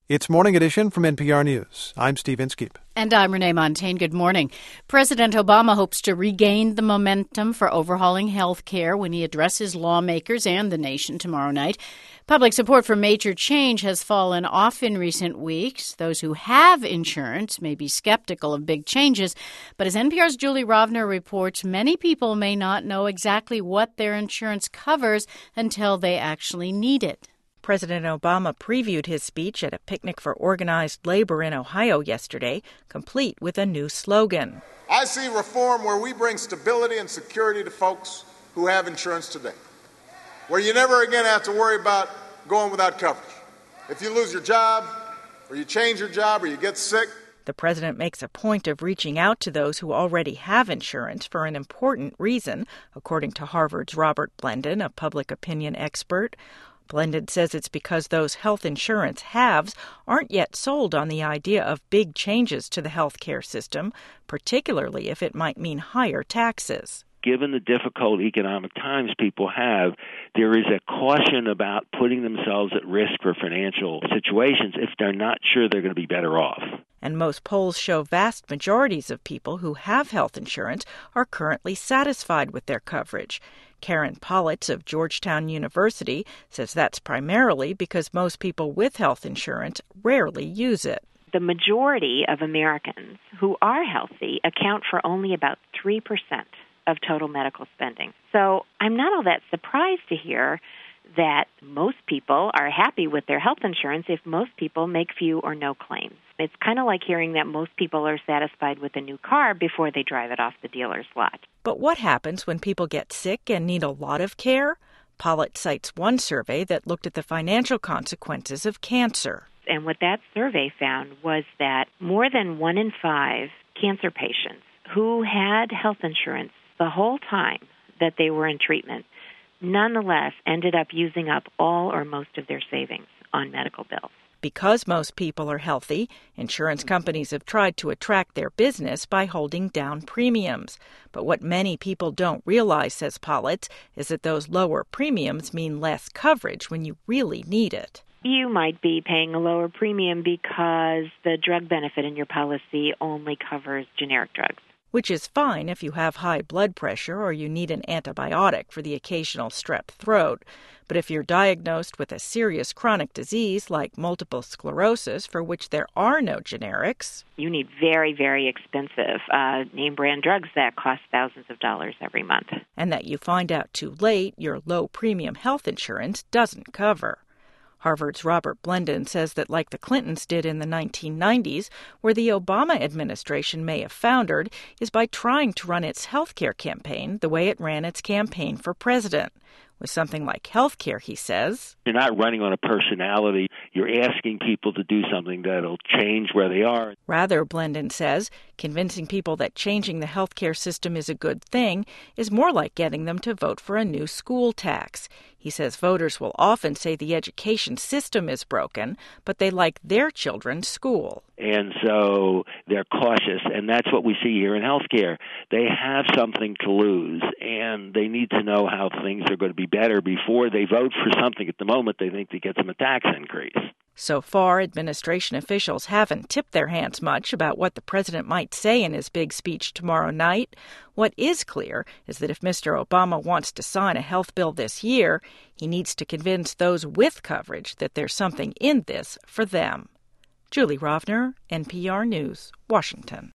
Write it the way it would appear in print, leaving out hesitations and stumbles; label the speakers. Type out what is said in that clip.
Speaker 1: It's Morning Edition from NPR News. I'm Steve Inskeep.
Speaker 2: And I'm Renee Montaigne. Good morning. President Obama hopes to regain the momentum for overhauling health care when he addresses lawmakers and the nation tomorrow night. Public support for major change has fallen off in recent weeks. Those who have insurance may be skeptical of big changes, but as NPR's Julie Rovner reports, many people may not know exactly what their insurance covers until they actually need it.
Speaker 3: President Obama previewed his speech at a picnic for organized labor in Ohio yesterday, complete with a new slogan.
Speaker 4: I see reform where we bring stability and security to folks who have insurance today, where you never again have to worry about going without coverage. If you lose your job, or you change your job, or you get sick.
Speaker 3: The president makes a point of reaching out to those who already have insurance for an important reason, according to Harvard's Robert Blendon, a public opinion expert. Blendon says it's because those health insurance haves aren't yet sold on the idea of big changes to the health care system, particularly if it might mean higher taxes.
Speaker 5: Given the difficult economic times people have, there is a caution about putting themselves at risk for financial situations if they're not sure they're going to be better off.
Speaker 3: And most polls show vast majorities of people who have health insurance are currently satisfied with their coverage. Karen Politz of Georgetown University says that's primarily because most people with health insurance rarely use it.
Speaker 6: The majority of Americans who are healthy account for only about 3% of total medical spending. So I'm not all that surprised to hear that most people are happy with their health insurance if most people make few or no claims. It's kind of like hearing that most people are satisfied with a new car before they drive it off the dealer's lot.
Speaker 3: But what happens when people get sick and need a lot of care? Pollitt cites one survey that looked at the financial consequences of cancer.
Speaker 6: And what that survey found was that more than 1 in 5 cancer patients who had health insurance the whole time that they were in treatment nonetheless ended up using up all or most of their savings on medical bills.
Speaker 3: Because most people are healthy, insurance companies have tried to attract their business by holding down premiums. But what many people don't realize, says Politz, is that those lower premiums mean less coverage when you really need it.
Speaker 6: You might be paying a lower premium because the drug benefit in your policy only covers generic drugs.
Speaker 3: Which is fine if you have high blood pressure or you need an antibiotic for the occasional strep throat. But if you're diagnosed with a serious chronic disease like multiple sclerosis for which there are no generics,
Speaker 6: you need very, very expensive name-brand drugs that cost thousands of dollars every month.
Speaker 3: And that you find out too late your low-premium health insurance doesn't cover. Harvard's Robert Blendon says that like the Clintons did in the 1990s, where the Obama administration may have foundered, is by trying to run its health care campaign the way it ran its campaign for president. With something like health care, he says,
Speaker 5: you're not running on a personality. You're asking people to do something that'll change where they are.
Speaker 3: Rather, Blendon says, convincing people that changing the health care system is a good thing is more like getting them to vote for a new school tax. He says voters will often say the education system is broken, but they like their children's school.
Speaker 5: And so they're cautious, and that's what we see here in healthcare. They have something to lose, and they need to know how things are going to be better before they vote for something at the moment they think to get them a tax increase.
Speaker 3: So far, administration officials haven't tipped their hands much about what the president might say in his big speech tomorrow night. What is clear is that if Mr. Obama wants to sign a health bill this year, he needs to convince those with coverage that there's something in this for them. Julie Rovner, NPR News, Washington.